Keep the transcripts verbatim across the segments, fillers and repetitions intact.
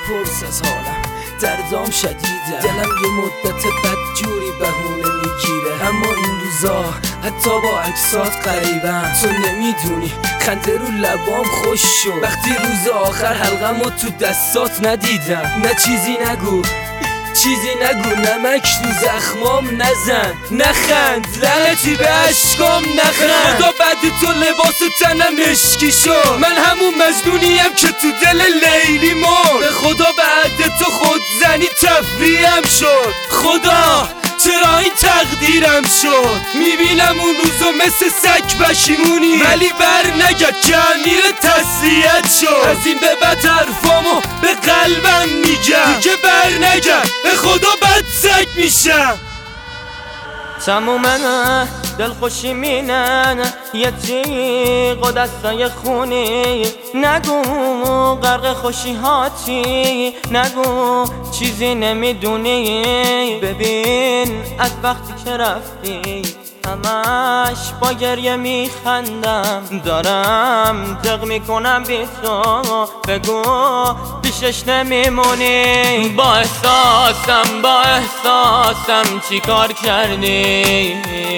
بپرس از حالم، دردام شدیده، دلم یه مدت بدجوری بهونه میگیره. اما این روزا حتی با عکسات قریبم، تو نمیدونی خنده رو لبام خوش شد وقتی روز آخر حلقم رو تو دستات ندیدم. نه چیزی نگو، چیزی نگو، نمک تو زخمام نزن، نخند لعنتی به عشقام نخند. خدا بعد تو لباس تنم مشکی شد، من همون مجنونیم که تو دل لیلی مرد. به خدا بعد تو خود زنی تفریحم شد، خدا چرا این تقدیرم شد. میبینم اون روزو مثل سگ پشیمونی، ولی بر نگرد که امیر تسلیت شد. از این به بعد حرفامو به قلبم میگم، دیگه بر نگرد به خدا بد سگ میشم. تمومه دلخوشی مینن یه تیغ و دستای خونی، نگو غرق خوشی هاتی، نگو چیزی نمیدونی. ببین از وقتی که رفتی همش با گریه میخندم، دارم دق میکنم بی تو، بگو پیشش نمیمونی. با احساسم با احساسم چی کار کردی؟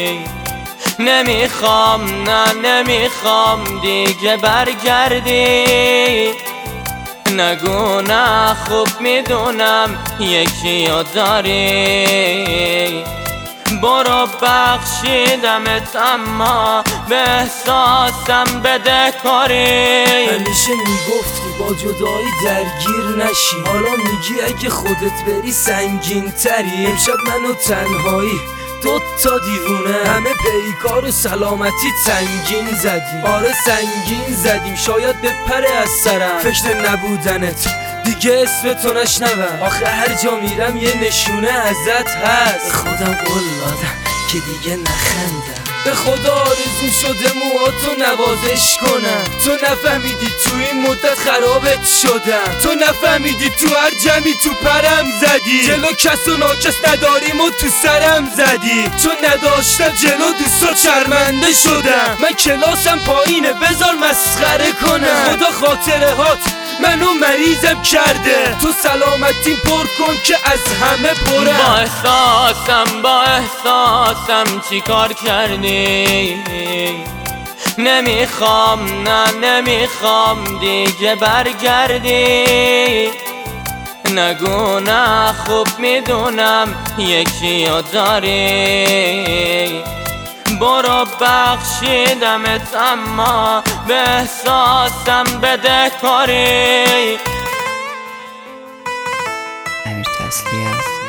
نمیخوام نه نمیخوام دیگه برگردی. نگو نه خوب میدونم یکی رو داری، برو بخشیدمت اما به احساسم بده کاری. همیشه میگفتی با جدایی درگیر نشی، حالا میگی اگه خودت بری سنگین تری. امشب منو تنهایی دو تا دیوونه، همه پیکار و سلامتی سنگین زدیم. آره سنگین زدیم، شاید بپره از سرم فکر نبودنت، دیگه اسم تو نشنوم. آخه هر جا میرم یه نشونه ازت هست، خودم قول دادم که دیگه نخندم. به خدا آرزو شده موهاتو نوازش کنم، تو نفهمیدی تو این مدت خرابت شدم. تو نفهمیدی تو هر جمعی تو پرم زدی، جلو کس و ناکس نداریم و تو سرم زدی. چون نداشتم جلو دوستا شرمنده شدم، من کلاسم پایینه بذار مسخره کنم. خدا خاطره هات منو مریضم کرده، تو سلامتیم پر کن که از همه پرم. با احساسم با احساسم چی کار کردی؟ نمیخوام نه نمیخوام دیگه برگردی. نگو نه خوب میدونم یکی رو داری، برو بخشیدمت اما به احساسم بده کاری. امیر تسلیت